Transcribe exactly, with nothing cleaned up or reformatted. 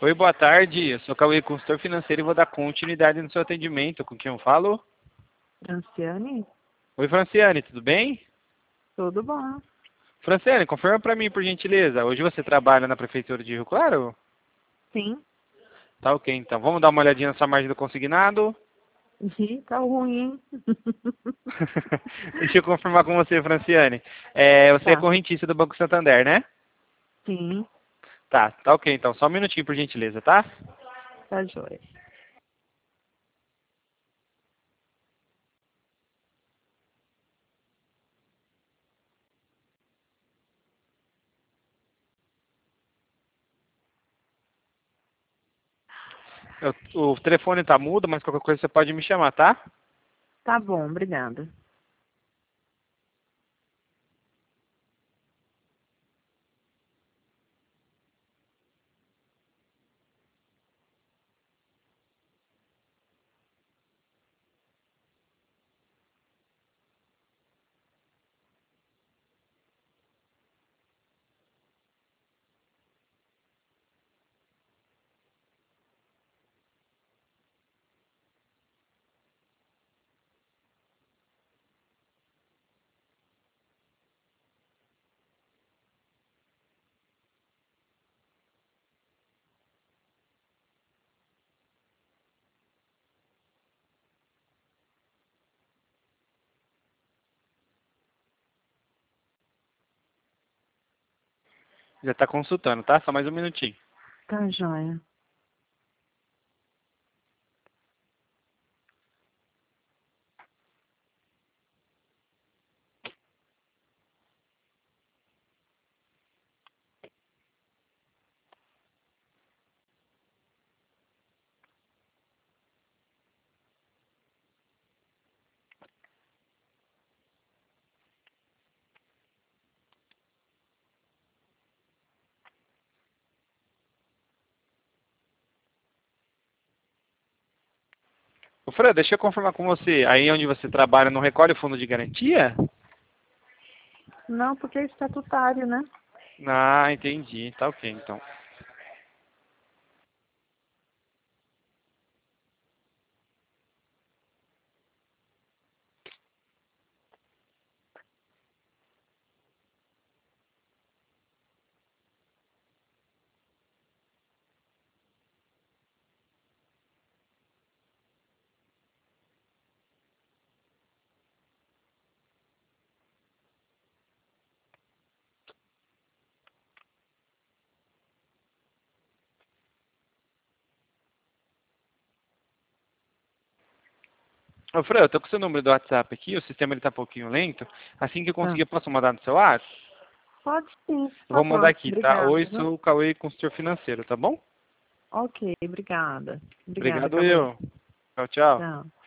Oi, boa tarde. Eu sou Cauê, consultor financeiro e vou dar continuidade no seu atendimento. Com quem eu falo? Franciane? Oi, Franciane, tudo bem? Tudo bom? Franciane, confirma para mim, por gentileza. Hoje você trabalha na Prefeitura de Rio Claro? Sim. Tá ok, então. Vamos dar uma olhadinha na sua margem do consignado? Ih, tá ruim. Deixa eu confirmar com você, Franciane. É, você é Tá. correntista do Banco Santander, né? Sim, Tá, tá ok, então. Só um minutinho, por gentileza, tá? tá joia. Eu- o telefone tá mudo, mas qualquer coisa você pode me chamar, tá? Tá bom, obrigada. Já tá consultando, tá? Só mais um minutinho. Tá joia. Ô, Fran, deixa eu confirmar com você. Aí onde você trabalha não recolhe o fundo de garantia? Não, porque é estatutário, né? Ah, entendi. Tá ok, então. Ô, Fran, eu tô com o seu número do WhatsApp aqui, o sistema ele tá um pouquinho lento. Assim que eu Tá. conseguir, eu posso mandar no seu WhatsApp? Pode sim, Eu por vou mandar favor. aqui, tá? Obrigada, Oi, viu? sou o Cauê, consultor financeiro, tá bom? Ok, obrigada. Obrigada, Obrigado Cauê. eu. Tchau, tchau. Tchau.